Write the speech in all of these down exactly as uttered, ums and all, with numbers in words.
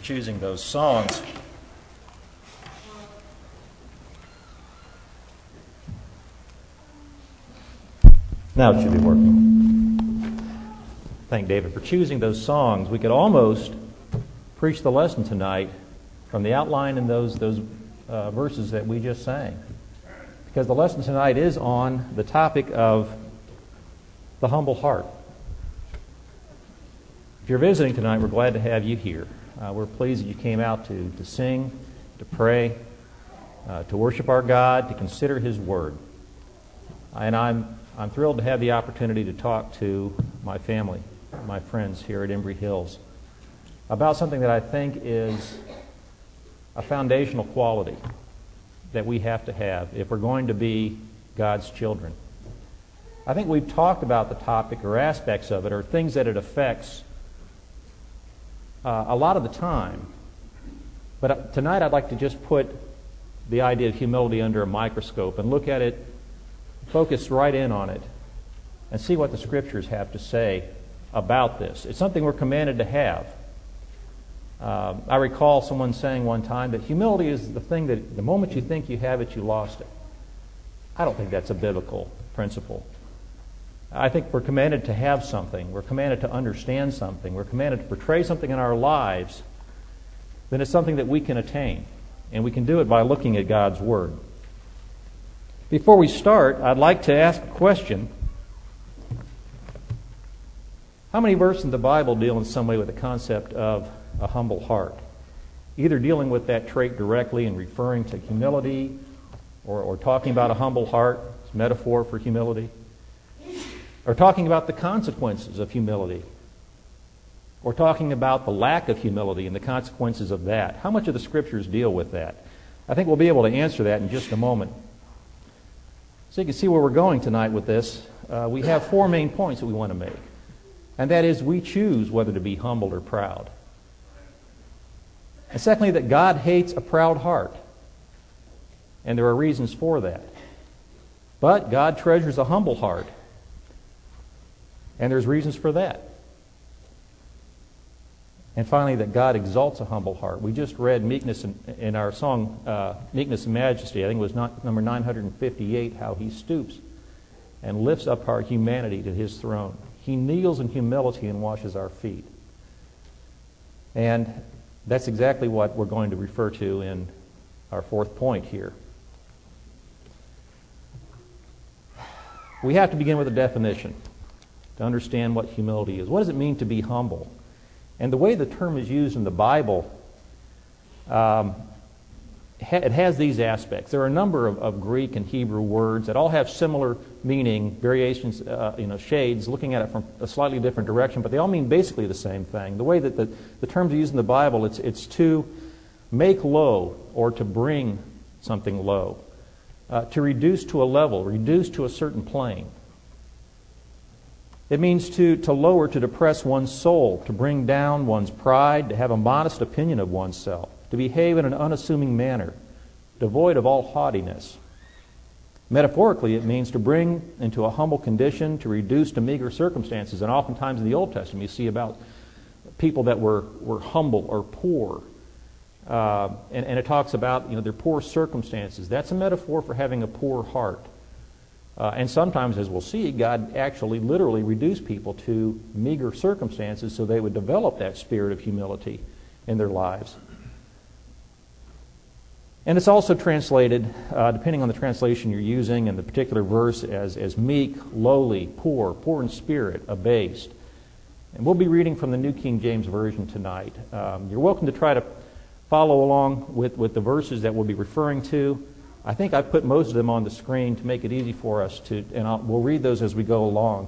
choosing those songs. Now it should be working. Thank David for choosing those songs. We could almost preach the lesson tonight from the outline in those those uh, verses that we just sang, because the lesson tonight is on the topic of the humble heart. If you're visiting tonight, we're glad to have you here. Uh, we're pleased that you came out to, to sing, to pray, uh, to worship our God, to consider His Word. And I'm I'm thrilled to have the opportunity to talk to my family, my friends here at Embry Hills, about something that I think is a foundational quality that we have to have if we're going to be God's children. I think we've talked about the topic or aspects of it or things that it affects uh, a lot of the time. But tonight I'd like to just put the idea of humility under a microscope and look at it, focus right in on it, and see what the Scriptures have to say about this. It's something we're commanded to have. Uh, I recall someone saying one time that humility is the thing that the moment you think you have it, you lost it. I don't think that's a biblical principle. I think we're commanded to have something. We're commanded to understand something. We're commanded to portray something in our lives. Then it's something that we can attain. And we can do it by looking at God's Word. Before we start, I'd like to ask a question. How many verses in the Bible deal in some way with the concept of a humble heart? Either dealing with that trait directly and referring to humility, or, or talking about a humble heart, it's a metaphor for humility, or talking about the consequences of humility, or talking about the lack of humility and the consequences of that. How much of the Scriptures deal with that? I think we'll be able to answer that in just a moment. So you can see where we're going tonight with this. Uh, we have four main points that we want to make. And that is, we choose whether to be humble or proud. And secondly, that God hates a proud heart. And there are reasons for that. But God treasures a humble heart. And there's reasons for that. And finally, that God exalts a humble heart. We just read meekness in, in our song, uh, Meekness and Majesty. I think it was not, number nine hundred fifty-eight, how He stoops and lifts up our humanity to His throne. He kneels in humility and washes our feet. And that's exactly what we're going to refer to in our fourth point here. We have to begin with a definition to understand what humility is. What does it mean to be humble? And the way the term is used in the Bible, um, it has these aspects. There are a number of, of Greek and Hebrew words that all have similar meaning, variations, uh, you know, shades, looking at it from a slightly different direction, but they all mean basically the same thing. The way that the, the terms are used in the Bible, it's, it's to make low or to bring something low, uh, to reduce to a level, reduce to a certain plane. It means to, to lower, to depress one's soul, to bring down one's pride, to have a modest opinion of oneself, to behave in an unassuming manner, devoid of all haughtiness. Metaphorically, it means to bring into a humble condition, to reduce to meager circumstances. And oftentimes in the Old Testament, you see about people that were, were humble or poor. Uh, and, and it talks about, you know, their poor circumstances. That's a metaphor for having a poor heart. Uh, and sometimes, as we'll see, God actually literally reduced people to meager circumstances so they would develop that spirit of humility in their lives. And it's also translated, uh, depending on the translation you're using and the particular verse, as, as meek, lowly, poor, poor in spirit, abased. And we'll be reading from the New King James Version tonight. Um, you're welcome to try to follow along with, with the verses that we'll be referring to. I think I've put most of them on the screen to make it easy for us to, and I'll, we'll read those as we go along.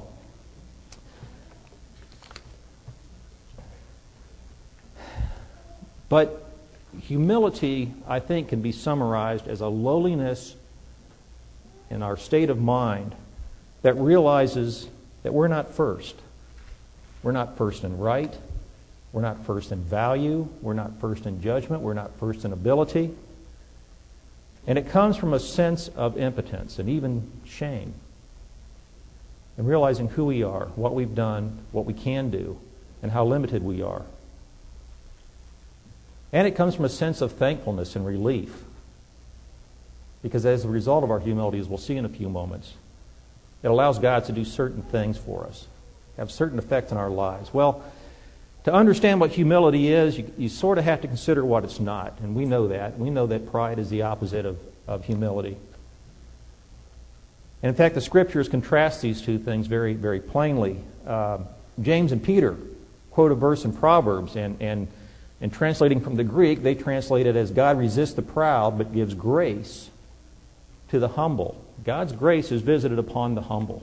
But humility, I think, can be summarized as a lowliness in our state of mind that realizes that we're not first. We're not first in right. We're not first in value. We're not first in judgment. We're not first in ability. And it comes from a sense of impotence and even shame. And realizing who we are, what we've done, what we can do, and how limited we are. And it comes from a sense of thankfulness and relief. Because as a result of our humility, as we'll see in a few moments, it allows God to do certain things for us, have certain effects in our lives. Well, to understand what humility is, you, you sort of have to consider what it's not. And we know that. We know that pride is the opposite of, of humility. And in fact, the Scriptures contrast these two things very, very plainly. Uh, James and Peter quote a verse in Proverbs, and, and, and translating from the Greek, they translate it as God resists the proud but gives grace to the humble. God's grace is visited upon the humble.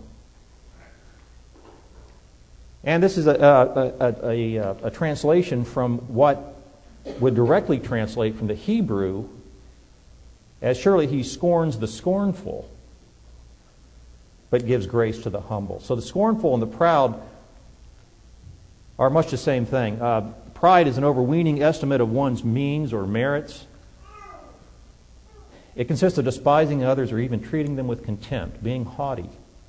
And this is a, a, a, a, a translation from what would directly translate from the Hebrew as surely he scorns the scornful, but gives grace to the humble. So the scornful and the proud are much the same thing. Uh, pride is an overweening estimate of one's means or merits. It consists of despising others or even treating them with contempt, being haughty.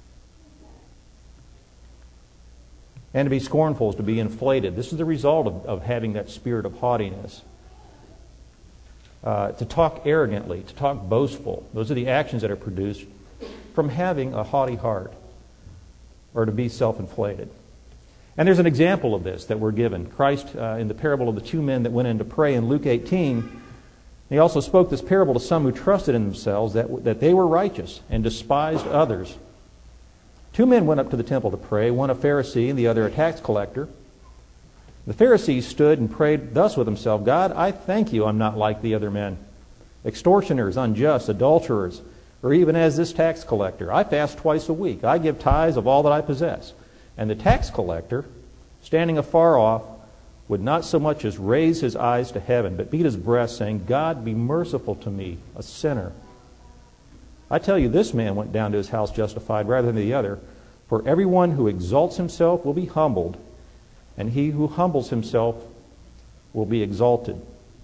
And to be scornful is to be inflated. This is the result of, of having that spirit of haughtiness. Uh, to talk arrogantly, to talk boastful. Those are the actions that are produced from having a haughty heart, or to be self-inflated. And there's an example of this that we're given. Christ, uh, in the parable of the two men that went in to pray in Luke eighteen, he also spoke this parable to some who trusted in themselves that, that they were righteous and despised others. Two men went up to the temple to pray, one a Pharisee and the other a tax collector. The Pharisee stood and prayed thus with himself, God, I thank you I'm not like the other men, extortioners, unjust, adulterers, or even as this tax collector. I fast twice a week. I give tithes of all that I possess. And the tax collector, standing afar off, would not so much as raise his eyes to heaven, but beat his breast, saying, God, be merciful to me, a sinner. I tell you, this man went down to his house justified rather than the other. For everyone who exalts himself will be humbled, and he who humbles himself will be exalted.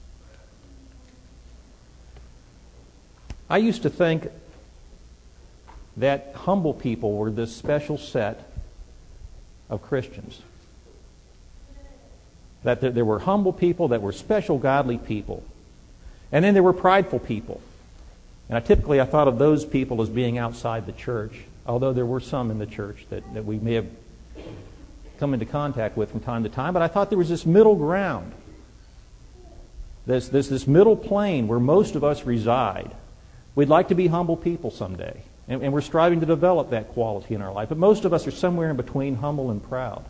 I used to think that humble people were this special set of Christians. That there were humble people that were special godly people. And then there were prideful people. And I typically I thought of those people as being outside the church, although there were some in the church that, that we may have come into contact with from time to time. But I thought there was this middle ground, this, this, this middle plane where most of us reside. We'd like to be humble people someday, and, and we're striving to develop that quality in our life. But most of us are somewhere in between humble and proud.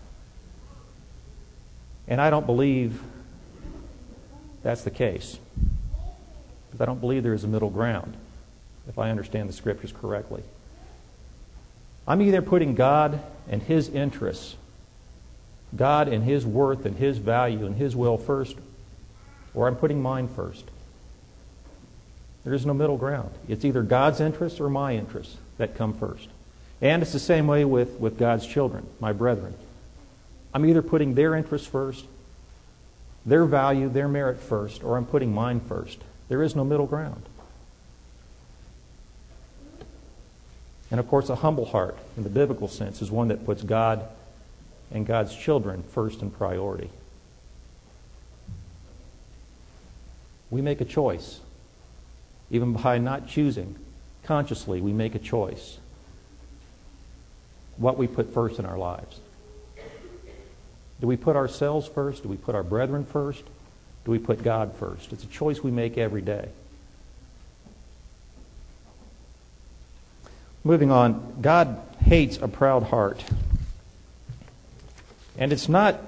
And I don't believe that's the case. Because I don't believe there is a middle ground, if I understand the Scriptures correctly. I'm either putting God and His interests, God and His worth and His value and His will first, or I'm putting mine first. There is no middle ground. It's either God's interests or my interests that come first. And it's the same way with, with God's children, my brethren. I'm either putting their interests first, their value, their merit first, or I'm putting mine first. There is no middle ground. And of course, a humble heart, in the biblical sense, is one that puts God and God's children first in priority. We make a choice. Even by not choosing, consciously, we make a choice. What we put first in our lives. Do we put ourselves first? Do we put our brethren first? Do we put God first? It's a choice we make every day. Moving on, God hates a proud heart. And it's not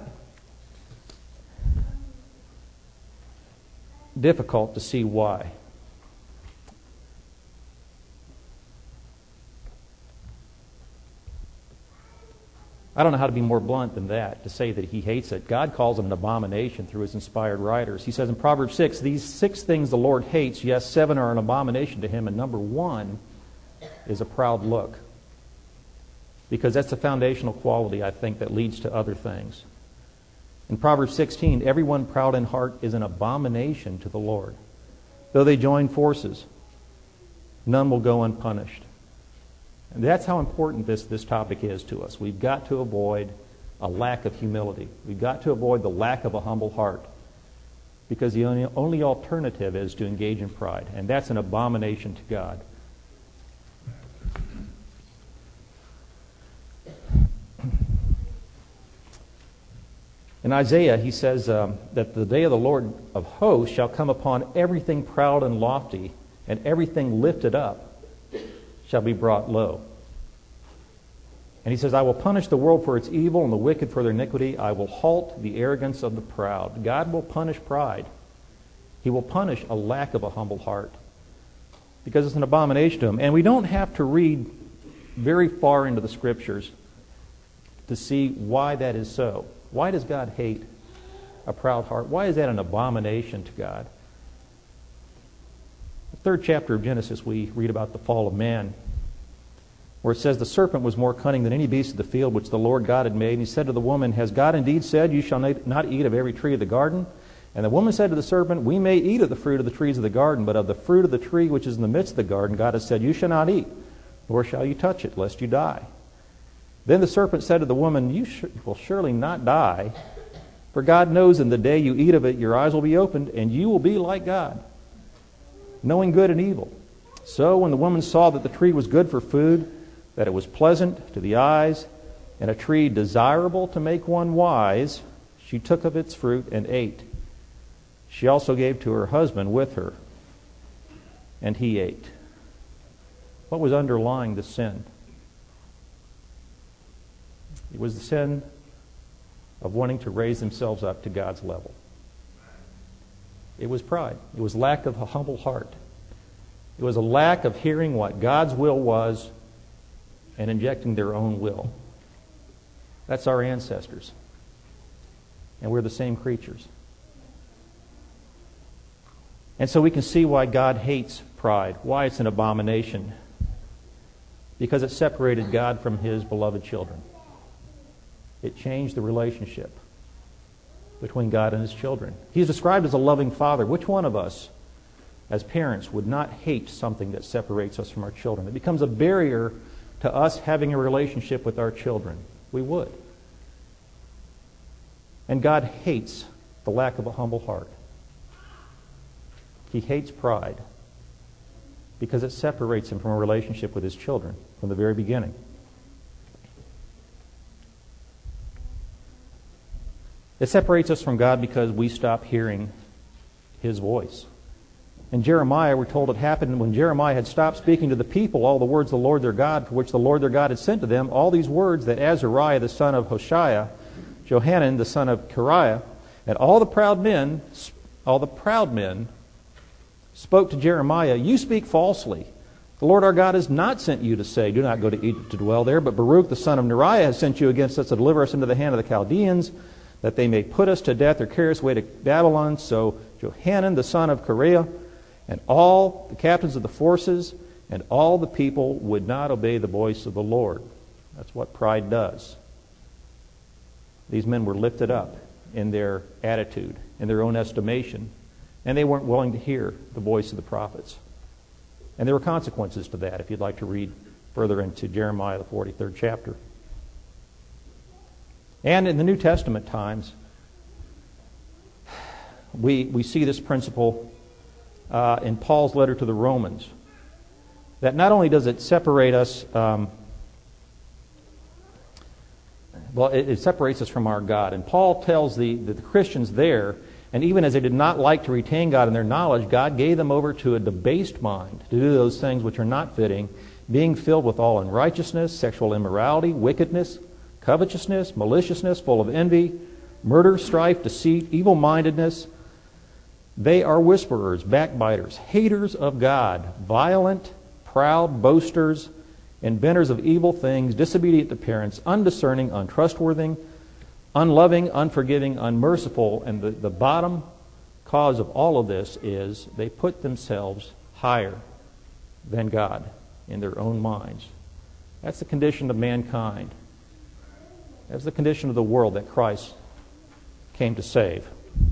difficult to see why. I don't know how to be more blunt than that, to say that He hates it. God calls it an abomination through His inspired writers. He says in Proverbs six, these six things the Lord hates, yes, seven are an abomination to Him, and number one is a proud look. Because that's the foundational quality, I think, that leads to other things. In Proverbs sixteen, everyone proud in heart is an abomination to the Lord. Though they join forces, none will go unpunished. And that's how important this, this topic is to us. We've got to avoid a lack of humility. We've got to avoid the lack of a humble heart. because the only, only alternative is to engage in pride, and that's an abomination to God. In Isaiah, he says um, that the day of the Lord of hosts shall come upon everything proud and lofty, and everything lifted up shall be brought low. And he says, I will punish the world for its evil and the wicked for their iniquity. I will halt the arrogance of the proud. God will punish pride. He will punish a lack of a humble heart, because it's an abomination to him. And we don't have to read very far into the Scriptures to see why that is so. Why does God hate a proud heart? Why is that an abomination to God? The third chapter of Genesis, we read about the fall of man, where it says, the serpent was more cunning than any beast of the field which the Lord God had made. And he said to the woman, has God indeed said, you shall not eat of every tree of the garden? And the woman said to the serpent, we may eat of the fruit of the trees of the garden, but of the fruit of the tree which is in the midst of the garden, God has said, you shall not eat, nor shall you touch it, lest you die. Then the serpent said to the woman, you sh- will surely not die, for God knows in the day you eat of it, your eyes will be opened, and you will be like God, knowing good and evil. So when the woman saw that the tree was good for food, that it was pleasant to the eyes, and a tree desirable to make one wise, she took of its fruit and ate. She also gave to her husband with her, and he ate. What was underlying the sin? It was the sin of wanting to raise themselves up to God's level. It was pride. It was lack of a humble heart. It was a lack of hearing what God's will was and injecting their own will. That's our ancestors. And we're the same creatures. And so we can see why God hates pride, why it's an abomination. Because it separated God from His beloved children. It changed the relationship between God and His children. He's described as a loving Father. Which one of us, as parents, would not hate something that separates us from our children? It becomes a barrier to us having a relationship with our children. We would. And God hates the lack of a humble heart. He hates pride because it separates Him from a relationship with His children from the very beginning. It separates us from God because we stop hearing His voice. In Jeremiah, we're told it happened when Jeremiah had stopped speaking to the people all the words of the Lord their God, for which the Lord their God had sent to them, all these words that Azariah the son of Hoshea, Johanan the son of Kareah, and all the proud men, all the proud men spoke to Jeremiah, you speak falsely. The Lord our God has not sent you to say, do not go to Egypt to dwell there, but Baruch the son of Neriah has sent you against us to deliver us into the hand of the Chaldeans, that they may put us to death or carry us away to Babylon. So Johanan the son of Kareah and all the captains of the forces and all the people would not obey the voice of the Lord. That's what pride does. These men were lifted up in their attitude, in their own estimation, and they weren't willing to hear the voice of the prophets. And there were consequences to that, if you'd like to read further into Jeremiah, the forty-third chapter. And in the New Testament times, we, we see this principle uh, in Paul's letter to the Romans, that not only does it separate us, um, well, it, it separates us from our God. And Paul tells the, the, the Christians there, and even as they did not like to retain God in their knowledge, God gave them over to a debased mind to do those things which are not fitting, being filled with all unrighteousness, sexual immorality, wickedness, covetousness, maliciousness, full of envy, murder, strife, deceit, evil-mindedness. They are whisperers, backbiters, haters of God, violent, proud, boasters, inventors of evil things, disobedient to parents, undiscerning, untrustworthy, unloving, unforgiving, unmerciful. And the, the bottom cause of all of this is they put themselves higher than God in their own minds. That's the condition of mankind. That's the condition of the world that Christ came to save.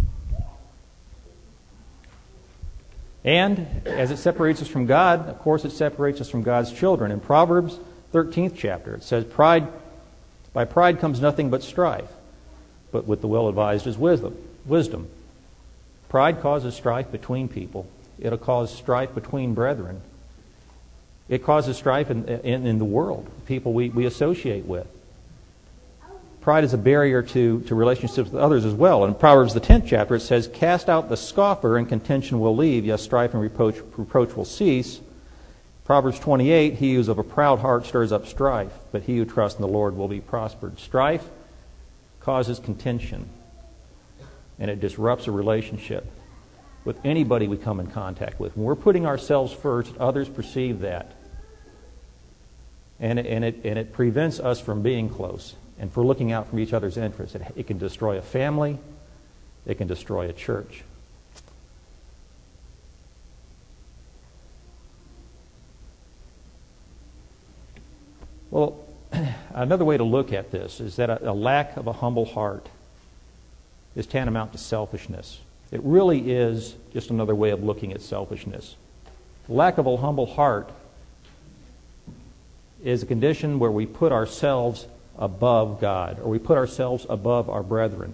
And as it separates us from God, of course it separates us from God's children. In Proverbs thirteenth chapter, it says, "Pride, by pride comes nothing but strife, but with the well advised is wisdom. Wisdom." Pride causes strife between people. It'll cause strife between brethren. It causes strife in, in, in the world, people we, we associate with. Pride is a barrier to, to relationships with others as well. In Proverbs, the tenth chapter, it says, "Cast out the scoffer, and contention will leave. Yes, strife and reproach, reproach will cease." Proverbs twenty-eight, "He who is of a proud heart stirs up strife, but he who trusts in the Lord will be prospered." Strife causes contention, and it disrupts a relationship with anybody we come in contact with. When we're putting ourselves first, others perceive that. And it, and it, and it prevents us from being close and for looking out for each other's interests. It, it can destroy a family. It can destroy a church. Well, another way to look at this is that a, a lack of a humble heart is tantamount to selfishness. It really is just another way of looking at selfishness. The lack of a humble heart is a condition where we put ourselves above God, or we put ourselves above our brethren.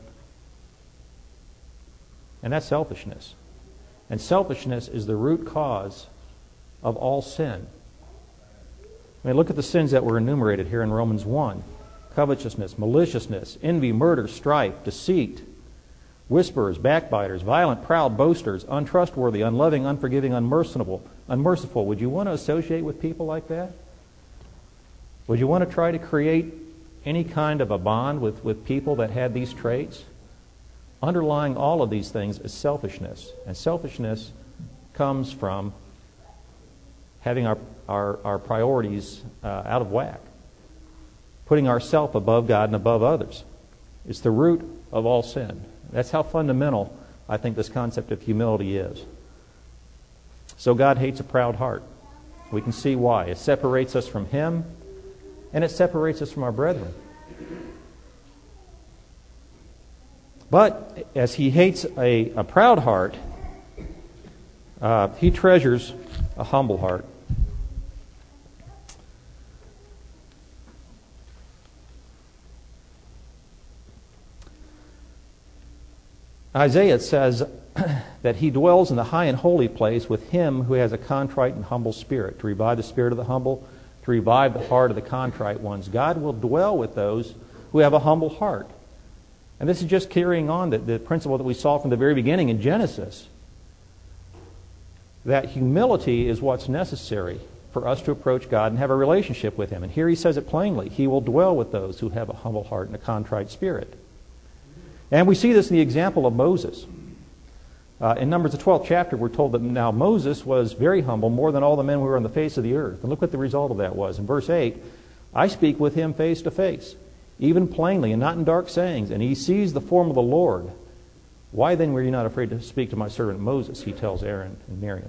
And that's selfishness. And selfishness is the root cause of all sin. I mean, look at the sins that were enumerated here in Romans one. Covetousness, maliciousness, envy, murder, strife, deceit, whisperers, backbiters, violent, proud, boasters, untrustworthy, unloving, unforgiving, unmerciful. Unmerciful. Would you want to associate with people like that? Would you want to try to create any kind of a bond with, with people that had these traits? Underlying all of these things is selfishness. And selfishness comes from having our, our, our priorities uh, out of whack. Putting ourselves above God and above others. It's the root of all sin. That's how fundamental I think this concept of humility is. So God hates a proud heart. We can see why. It separates us from Him, and it separates us from our brethren. But as He hates a, a proud heart, uh, He treasures a humble heart. Isaiah says that He dwells in the high and holy place with him who has a contrite and humble spirit, to revive the spirit of the humble, to revive the heart of the contrite ones. God will dwell with those who have a humble heart. And this is just carrying on the, the principle that we saw from the very beginning in Genesis, that humility is what's necessary for us to approach God and have a relationship with Him. And here He says it plainly. He will dwell with those who have a humble heart and a contrite spirit. And we see this in the example of Moses. Uh, in Numbers, the twelfth chapter, we're told that now Moses was very humble, more than all the men who were on the face of the earth. And look what the result of that was. In verse eight, "I speak with him face to face, even plainly, and not in dark sayings, and he sees the form of the Lord. Why then were you not afraid to speak to my servant Moses?" he tells Aaron and Miriam.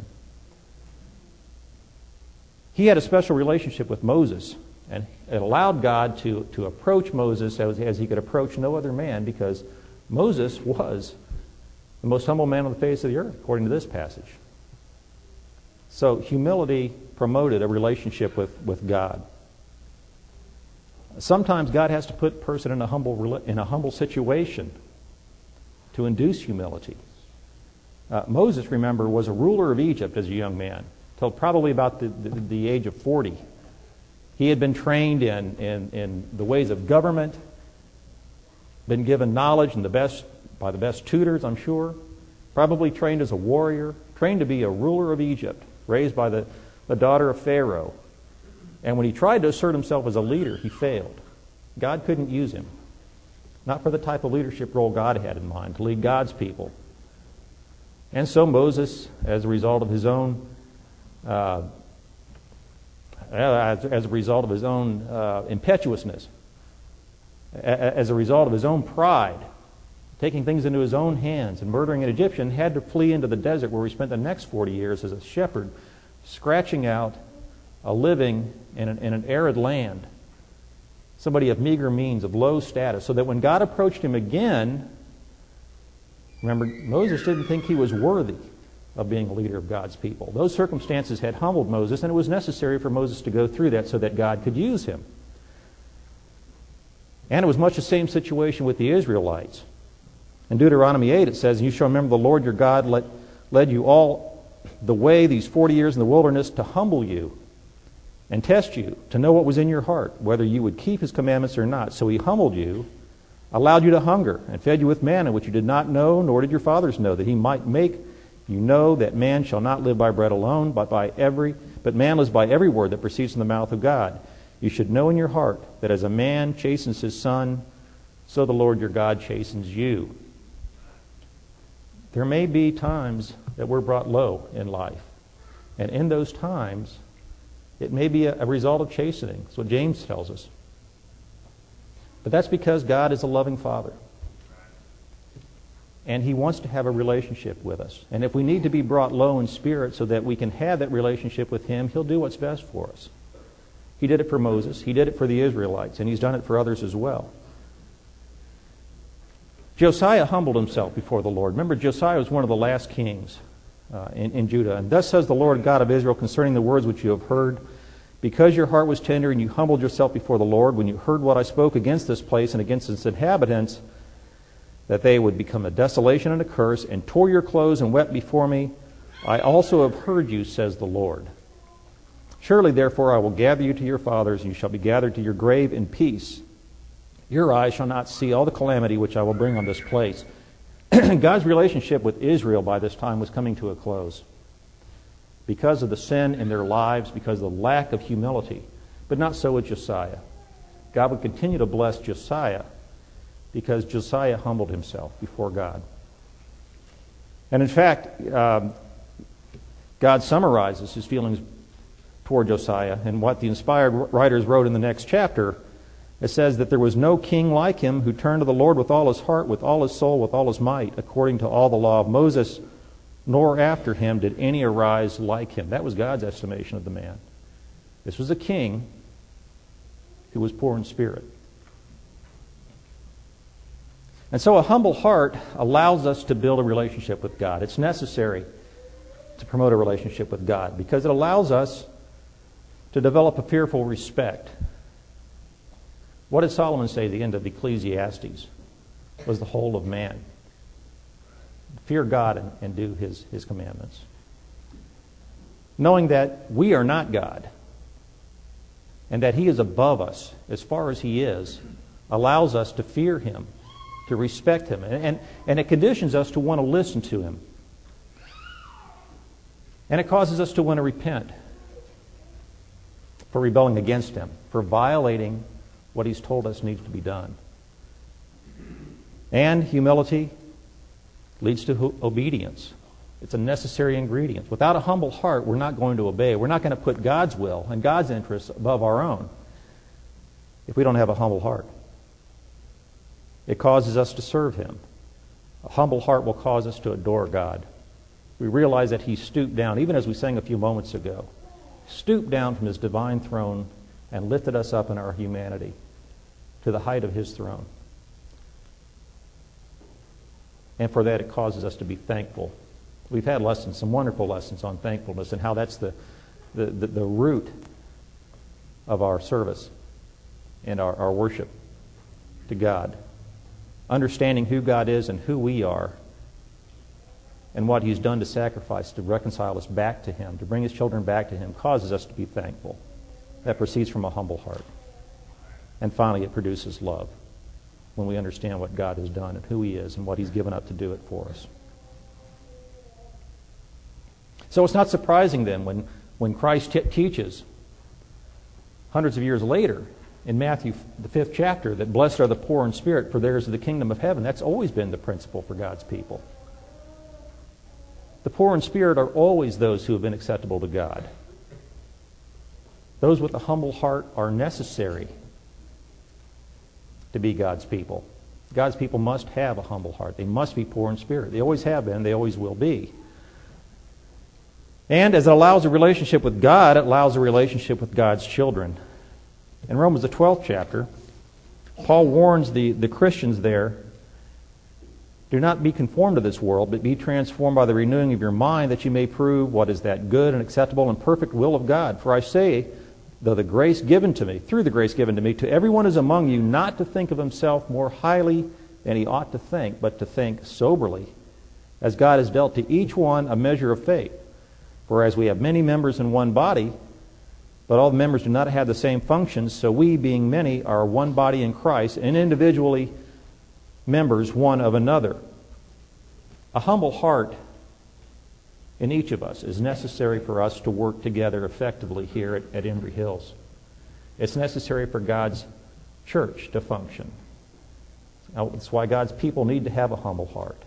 He had a special relationship with Moses, and it allowed God to, to approach Moses as, as He could approach no other man, because Moses was the most humble man on the face of the earth, according to this passage. So humility promoted a relationship with, with God. Sometimes God has to put a person in a humble in a humble situation to induce humility. Uh, Moses, remember, was a ruler of Egypt as a young man, till probably about the, the, the age of forty. He had been trained in, in, in the ways of government, been given knowledge and the best by the best tutors, I'm sure, probably trained as a warrior, trained to be a ruler of Egypt, raised by the, the daughter of Pharaoh. And when he tried to assert himself as a leader, he failed. God couldn't use him. Not for the type of leadership role God had in mind, to lead God's people. And so Moses, as a result of his own uh, as, as a result of his own uh, impetuousness, as a result of his own pride, taking things into his own hands and murdering an Egyptian, had to flee into the desert, where he spent the next forty years as a shepherd, scratching out a living in an, in an arid land, somebody of meager means, of low status, so that when God approached him again, remember, Moses didn't think he was worthy of being a leader of God's people. Those circumstances had humbled Moses, and it was necessary for Moses to go through that so that God could use him. And it was much the same situation with the Israelites. In Deuteronomy eight it says, "You shall remember the Lord your God let, led you all the way these forty years in the wilderness to humble you and test you, to know what was in your heart, whether you would keep his commandments or not. So he humbled you, allowed you to hunger, and fed you with manna, which you did not know, nor did your fathers know, that he might make you know that man shall not live by bread alone, but by every but man lives by every word that proceeds from the mouth of God. You should know in your heart that as a man chastens his son, so the Lord your God chastens you." There may be times that we're brought low in life. And in those times, it may be a, a result of chastening. That's what James tells us. But that's because God is a loving Father. And He wants to have a relationship with us. And if we need to be brought low in spirit so that we can have that relationship with Him, He'll do what's best for us. He did it for Moses. He did it for the Israelites. And He's done it for others as well. Josiah humbled himself before the Lord. Remember, Josiah was one of the last kings uh, in, in Judah. "And thus says the Lord God of Israel concerning the words which you have heard, because your heart was tender and you humbled yourself before the Lord, when you heard what I spoke against this place and against its inhabitants, that they would become a desolation and a curse, and tore your clothes and wept before me, I also have heard you, says the Lord. Surely, therefore, I will gather you to your fathers, and you shall be gathered to your grave in peace. Your eyes shall not see all the calamity which I will bring on this place." God's relationship with Israel by this time was coming to a close because of the sin in their lives, because of the lack of humility. But not so with Josiah. God would continue to bless Josiah because Josiah humbled himself before God. And in fact, um, God summarizes his feelings toward Josiah in what the inspired writers wrote in the next chapter. It says that there was no king like him who turned to the Lord with all his heart, with all his soul, with all his might, according to all the law of Moses, nor after him did any arise like him. That was God's estimation of the man. This was a king who was poor in spirit. And so a humble heart allows us to build a relationship with God. It's necessary to promote a relationship with God because it allows us to develop a fearful respect. What did Solomon say at the end of Ecclesiastes? Was the whole of man. Fear God and, and do his, his commandments. Knowing that we are not God and that He is above us as far as He is, allows us to fear Him, to respect Him, and, and, and it conditions us to want to listen to Him. And it causes us to want to repent for rebelling against Him, for violating what He's told us needs to be done. And humility leads to ho- obedience. It's a necessary ingredient. Without a humble heart, we're not going to obey. We're not going to put God's will and God's interests above our own if we don't have a humble heart. It causes us to serve Him. A humble heart will cause us to adore God. We realize that He stooped down, even as we sang a few moments ago, stooped down from His divine throne and lifted us up in our humanity to the height of His throne. And for that, it causes us to be thankful. We've had lessons, some wonderful lessons on thankfulness and how that's the, the, the, the root of our service and our, our worship to God. Understanding who God is and who we are and what He's done to sacrifice to reconcile us back to Him, to bring His children back to Him, causes us to be thankful. That proceeds from a humble heart. And finally, it produces love when we understand what God has done and who He is and what He's given up to do it for us. So it's not surprising then when, when Christ t- teaches hundreds of years later in Matthew, the fifth chapter, that blessed are the poor in spirit, for theirs is the kingdom of heaven. That's always been the principle for God's people. The poor in spirit are always those who have been acceptable to God. Those with a humble heart are necessary to be God's people. God's people must have a humble heart. They must be poor in spirit. They always have been. They always will be. And as it allows a relationship with God, it allows a relationship with God's children. In Romans, the twelfth chapter, Paul warns the, the Christians there, do not be conformed to this world, but be transformed by the renewing of your mind, that you may prove what is that good and acceptable and perfect will of God. For I say, though the grace given to me, through the grace given to me, to everyone is among you not to think of himself more highly than he ought to think, but to think soberly, as God has dealt to each one a measure of faith. For as we have many members in one body, but all the members do not have the same functions, so we, being many, are one body in Christ, and individually members one of another. A humble heart in each of us is necessary for us to work together effectively here at, at Embry Hills. It's necessary for God's church to function. That's why God's people need to have a humble heart.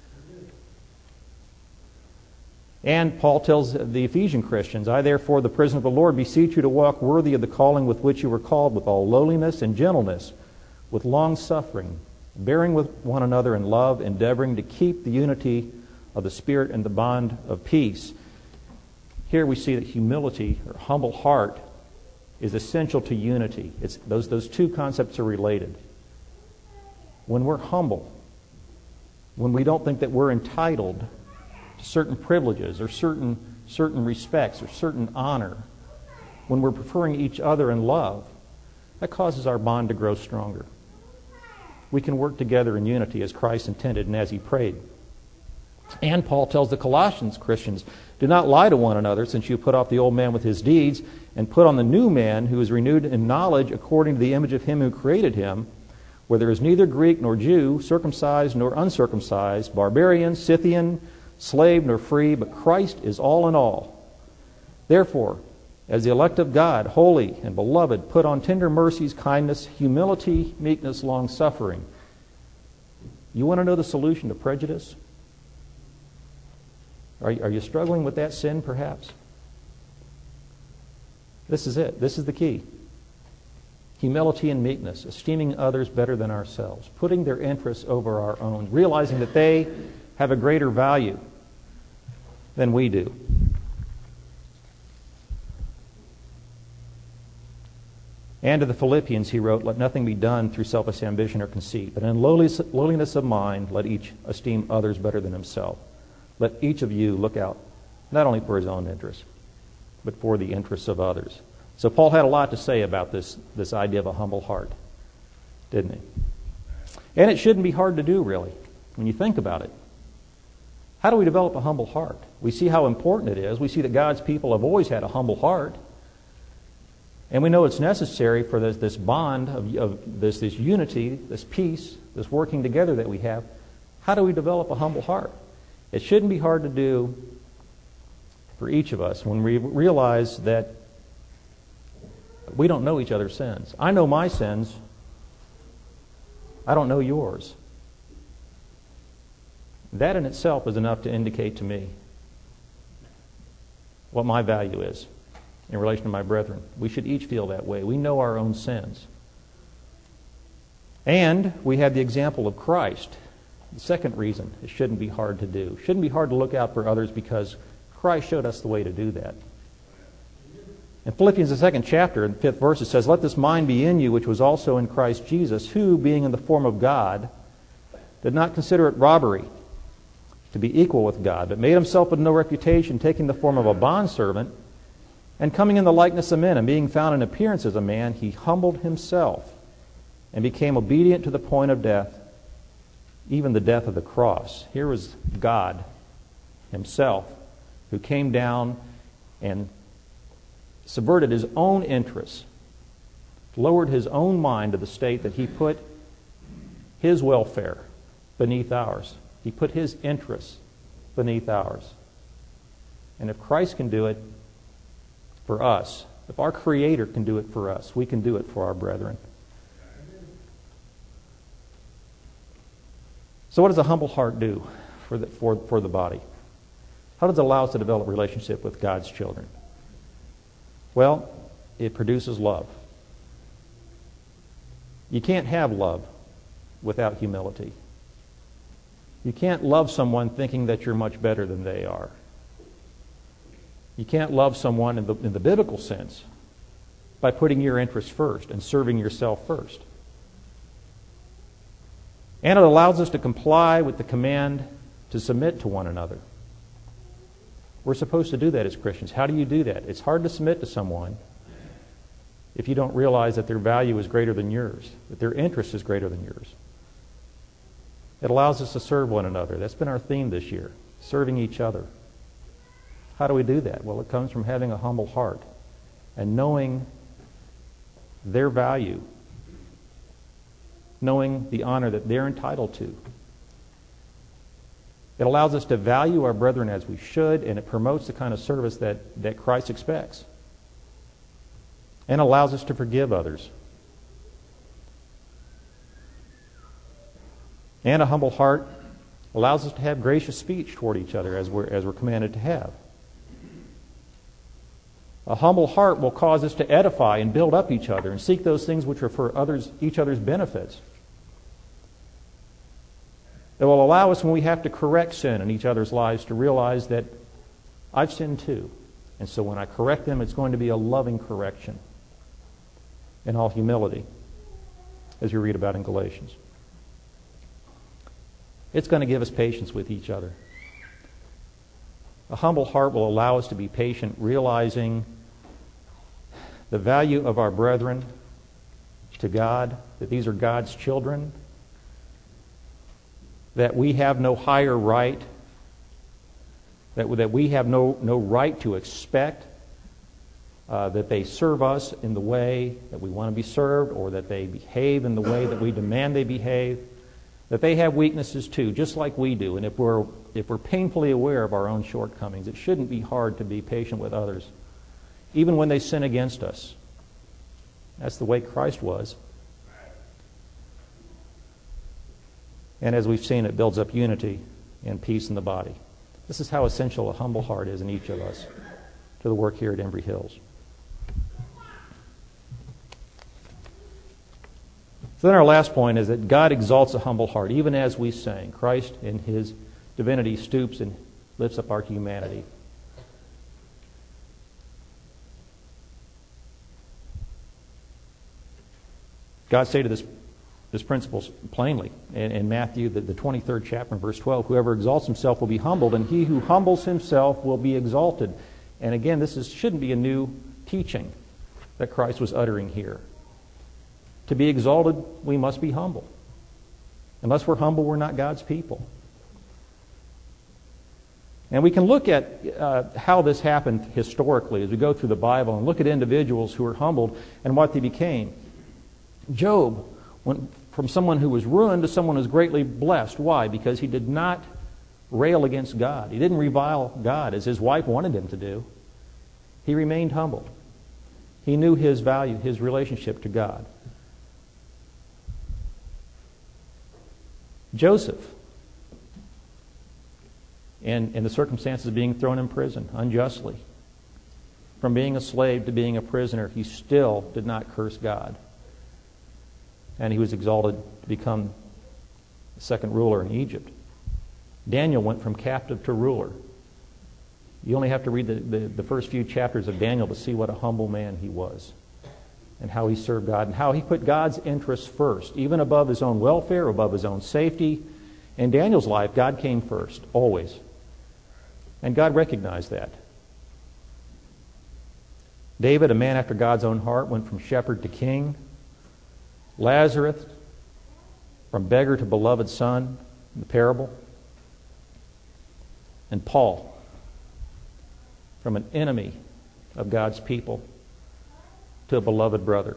And Paul tells the Ephesian Christians, I therefore, the prisoner of the Lord, beseech you to walk worthy of the calling with which you were called, with all lowliness and gentleness, with long suffering, bearing with one another in love, endeavoring to keep the unity of the Spirit and the bond of peace. Here we see that humility, or humble heart, is essential to unity. It's, those, those two concepts are related. When we're humble, when we don't think that we're entitled to certain privileges or certain, certain respects or certain honor, when we're preferring each other in love, that causes our bond to grow stronger. We can work together in unity as Christ intended and as He prayed. And Paul tells the Colossians Christians, do not lie to one another, since you put off the old man with his deeds, and put on the new man, who is renewed in knowledge according to the image of Him who created him, where there is neither Greek nor Jew, circumcised nor uncircumcised, barbarian, Scythian, slave nor free, but Christ is all in all. Therefore, as the elect of God, holy and beloved, put on tender mercies, kindness, humility, meekness, long-suffering. You want to know the solution to prejudice? Are you, are you struggling with that sin, perhaps? This is it. This is the key. Humility and meekness, esteeming others better than ourselves, putting their interests over our own, realizing that they have a greater value than we do. And to the Philippians he wrote, let nothing be done through selfish ambition or conceit, but in lowliness of mind let each esteem others better than himself. Let each of you look out not only for his own interests, but for the interests of others. So Paul had a lot to say about this, this idea of a humble heart, didn't he? And it shouldn't be hard to do, really, when you think about it. How do we develop a humble heart? We see how important it is. We see that God's people have always had a humble heart. And we know it's necessary for this, this bond of, of this, this unity, this peace, this working together that we have. How do we develop a humble heart? It shouldn't be hard to do for each of us when we realize that we don't know each other's sins. I know my sins. I don't know yours. That in itself is enough to indicate to me what my value is in relation to my brethren. We should each feel that way. We know our own sins. And we have the example of Christ. The second reason it shouldn't be hard to do. It shouldn't be hard to look out for others because Christ showed us the way to do that. In Philippians, the second chapter, in the fifth verse, it says, let this mind be in you, which was also in Christ Jesus, who, being in the form of God, did not consider it robbery to be equal with God, but made himself of no reputation, taking the form of a bondservant, and coming in the likeness of men, and being found in appearance as a man, he humbled himself and became obedient to the point of death, even the death of the cross. Here was God himself who came down and subverted his own interests, lowered his own mind to the state that he put his welfare beneath ours. He put his interests beneath ours. And if Christ can do it for us, if our Creator can do it for us, we can do it for our brethren. So what does a humble heart do for the, for, for the body? How does it allow us to develop a relationship with God's children? Well, it produces love. You can't have love without humility. You can't love someone thinking that you're much better than they are. You can't love someone in the, in the biblical sense by putting your interests first and serving yourself first. And it allows us to comply with the command to submit to one another. We're supposed to do that as Christians. How do you do that? It's hard to submit to someone if you don't realize that their value is greater than yours, that their interest is greater than yours. It allows us to serve one another. That's been our theme this year, serving each other. How do we do that? Well, it comes from having a humble heart and knowing their value, knowing the honor that they're entitled to. It allows us to value our brethren as we should, and it promotes the kind of service that, that Christ expects. And allows us to forgive others. And a humble heart allows us to have gracious speech toward each other as we're, as we're commanded to have. A humble heart will cause us to edify and build up each other and seek those things which are for others, each other's benefits. It will allow us, when we have to correct sin in each other's lives, to realize that I've sinned too. And so when I correct them, it's going to be a loving correction in all humility, as you read about in Galatians. It's going to give us patience with each other. A humble heart will allow us to be patient, realizing the value of our brethren to God, that these are God's children, that we have no higher right, that, that we have no, no right to expect uh, that they serve us in the way that we want to be served, or that they behave in the way that we demand they behave, that they have weaknesses too, just like we do. And if we're, if we're painfully aware of our own shortcomings, it shouldn't be hard to be patient with others, even when they sin against us. That's the way Christ was. And as we've seen, it builds up unity and peace in the body. This is how essential a humble heart is in each of us to the work here at Embry Hills. So then our last point is that God exalts a humble heart, even as we sang. Christ in His divinity stoops and lifts up our humanity. God stated this, this principle plainly in, in Matthew, the, the twenty-third chapter, verse twelve. Whoever exalts himself will be humbled, and he who humbles himself will be exalted. And again, this is, shouldn't be a new teaching that Christ was uttering here. To be exalted, we must be humble. Unless we're humble, we're not God's people. And we can look at uh, how this happened historically as we go through the Bible and look at individuals who were humbled and what they became. Job went from someone who was ruined to someone who was greatly blessed. Why? Because he did not rail against God. He didn't revile God as his wife wanted him to do. He remained humble. He knew his value, his relationship to God. Joseph, in, in the circumstances of being thrown in prison unjustly, from being a slave to being a prisoner, he still did not curse God. And he was exalted to become the second ruler in Egypt. Daniel went from captive to ruler. You only have to read the, the, the first few chapters of Daniel to see what a humble man he was, and how he served God, and how he put God's interests first, even above his own welfare, above his own safety. In Daniel's life, God came first, always. And God recognized that. David, a man after God's own heart, went from shepherd to king. Lazarus, from beggar to beloved son, in the parable. And Paul, from an enemy of God's people to a beloved brother.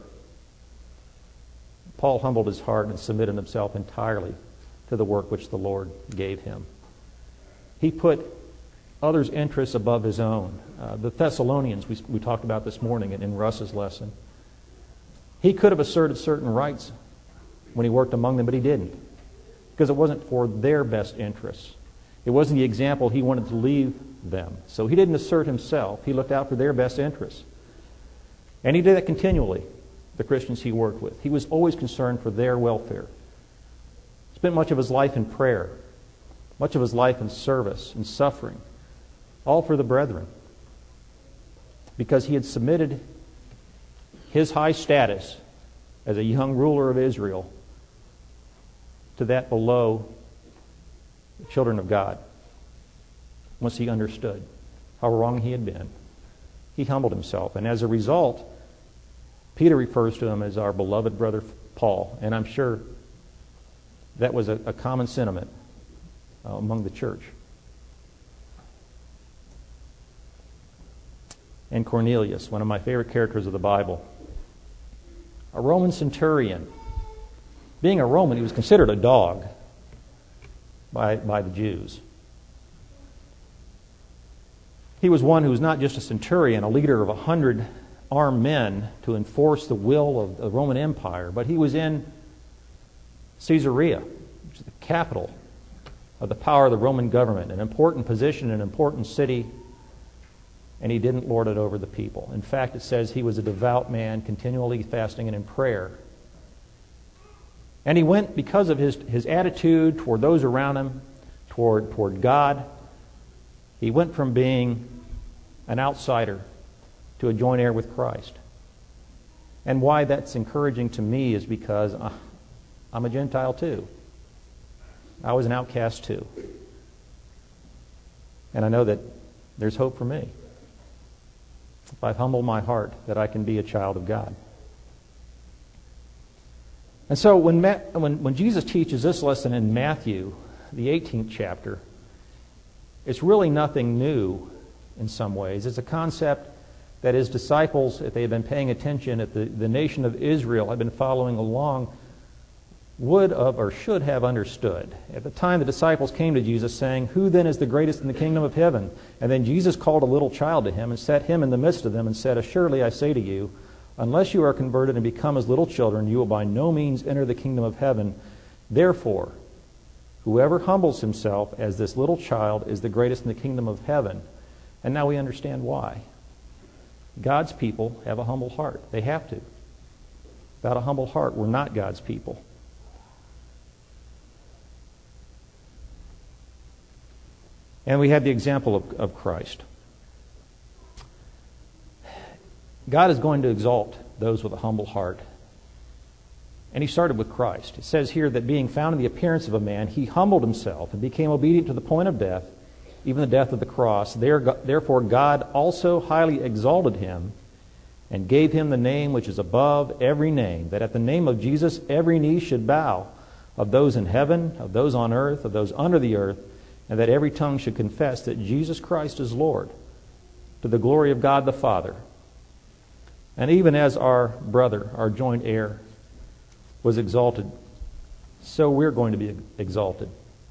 Paul humbled his heart and submitted himself entirely to the work which the Lord gave him. He put others' interests above his own. Uh, the Thessalonians, we, we talked about this morning in, in Russ's lesson. He could have asserted certain rights when he worked among them, but he didn't, because it wasn't for their best interests. It wasn't the example he wanted to leave them. So he didn't assert himself. He looked out for their best interests. And he did that continually, the Christians he worked with. He was always concerned for their welfare. Spent much of his life in prayer, much of his life in service and suffering, all for the brethren, because he had submitted his high status as a young ruler of Israel to that below the children of God. Once he understood how wrong he had been, he humbled himself. And as a result, Peter refers to him as our beloved brother Paul. And I'm sure that was a, a common sentiment uh, among the church. And Cornelius, one of my favorite characters of the Bible, a Roman centurion. Being a Roman, he was considered a dog by, by the Jews. He was one who was not just a centurion, a leader of a hundred armed men to enforce the will of the Roman Empire, but he was in Caesarea, which is the capital of the power of the Roman government, an important position, an important city, and he didn't lord it over the people. In fact, it says he was a devout man, continually fasting and in prayer. And he went, because of his, his attitude toward those around him, toward, toward God, he went from being an outsider to a joint heir with Christ. And why that's encouraging to me is because I'm a Gentile too. I was an outcast too. And I know that there's hope for me. If I've humbled my heart, that I can be a child of God. And so when, Ma- when, when Jesus teaches this lesson in Matthew, the eighteenth chapter, it's really nothing new in some ways. It's a concept that his disciples, if they had been paying attention, if the, the nation of Israel had been following along, would have or should have understood. At the time, the disciples came to Jesus saying, "Who then is the greatest in the kingdom of heaven?" And then Jesus called a little child to him and set him in the midst of them and said, "Assuredly I say to you, unless you are converted and become as little children, you will by no means enter the kingdom of heaven. Therefore, whoever humbles himself as this little child is the greatest in the kingdom of heaven." And now we understand why. God's people have a humble heart. They have to. Without a humble heart, we're not God's people. And we have the example of, of Christ. God is going to exalt those with a humble heart. And he started with Christ. It says here that being found in the appearance of a man, he humbled himself and became obedient to the point of death, even the death of the cross. Therefore God also highly exalted him and gave him the name which is above every name, that at the name of Jesus every knee should bow, of those in heaven, of those on earth, of those under the earth, and that every tongue should confess that Jesus Christ is Lord, to the glory of God the Father. And even as our brother, our joint heir, was exalted, so we're going to be exalted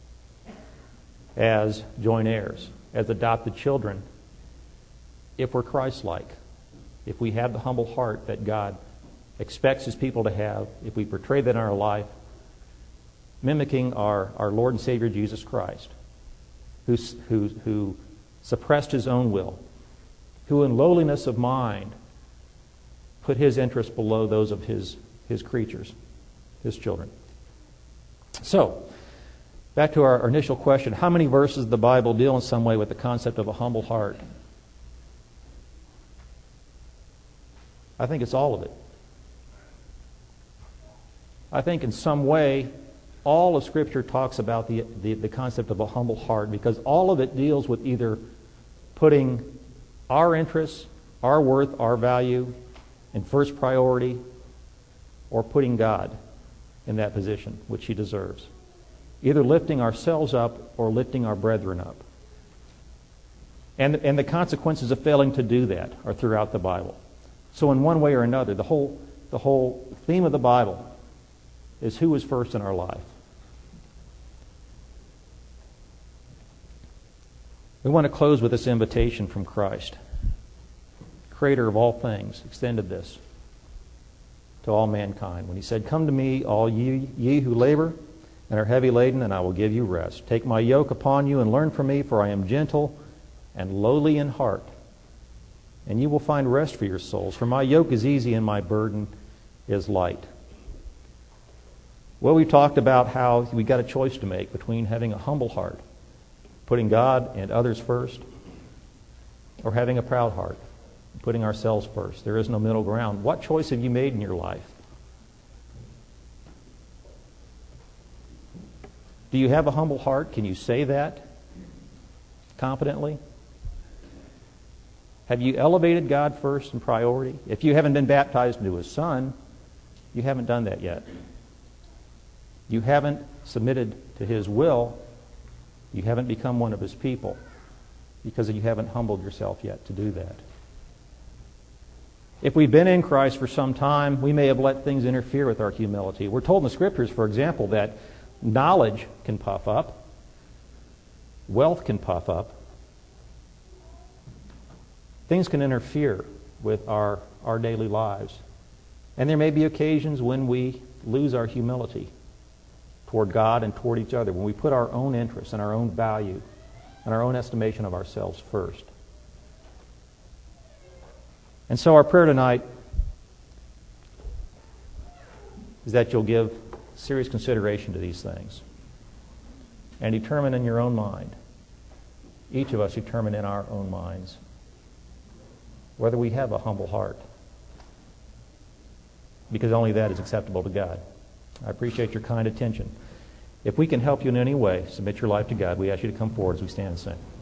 as joint heirs, as adopted children, if we're Christ-like, if we have the humble heart that God expects his people to have, if we portray that in our life, mimicking our, our Lord and Savior Jesus Christ, who, who, who suppressed his own will, who in lowliness of mind put his interests below those of his, his creatures, his children. So, back to our initial question, how many verses of the Bible deal in some way with the concept of a humble heart? I think it's all of it. I think in some way, all of Scripture talks about the, the, the concept of a humble heart, because all of it deals with either putting our interests, our worth, our value in first priority, or putting God in that position, which he deserves. Either lifting ourselves up or lifting our brethren up. And, and the consequences of failing to do that are throughout the Bible. So in one way or another, the whole, the whole theme of the Bible is who is first in our life. We want to close with this invitation from Christ. Creator of all things, extended this to all mankind when he said, "Come to me, all ye, ye who labor and are heavy laden, and I will give you rest. Take my yoke upon you and learn from me, for I am gentle and lowly in heart, and you will find rest for your souls. For my yoke is easy and my burden is light." Well, we talked about how we got a choice to make between having a humble heart, putting God and others first, or having a proud heart, putting ourselves first. There is no middle ground. What choice have you made in your life? Do you have a humble heart? Can you say that confidently? Have you elevated God first in priority? If you haven't been baptized into his Son, you haven't done that yet. You haven't submitted to His will. You haven't become one of His people because you haven't humbled yourself yet to do that. If we've been in Christ for some time, we may have let things interfere with our humility. We're told in the Scriptures, for example, that knowledge can puff up, wealth can puff up, things can interfere with our, our daily lives. And there may be occasions when we lose our humility toward God and toward each other, when we put our own interests and our own value and our own estimation of ourselves first. And so our prayer tonight is that you'll give serious consideration to these things and determine in your own mind, each of us determine in our own minds, whether we have a humble heart, because only that is acceptable to God. I appreciate your kind attention. If we can help you in any way, submit your life to God. We ask you to come forward as we stand and sing.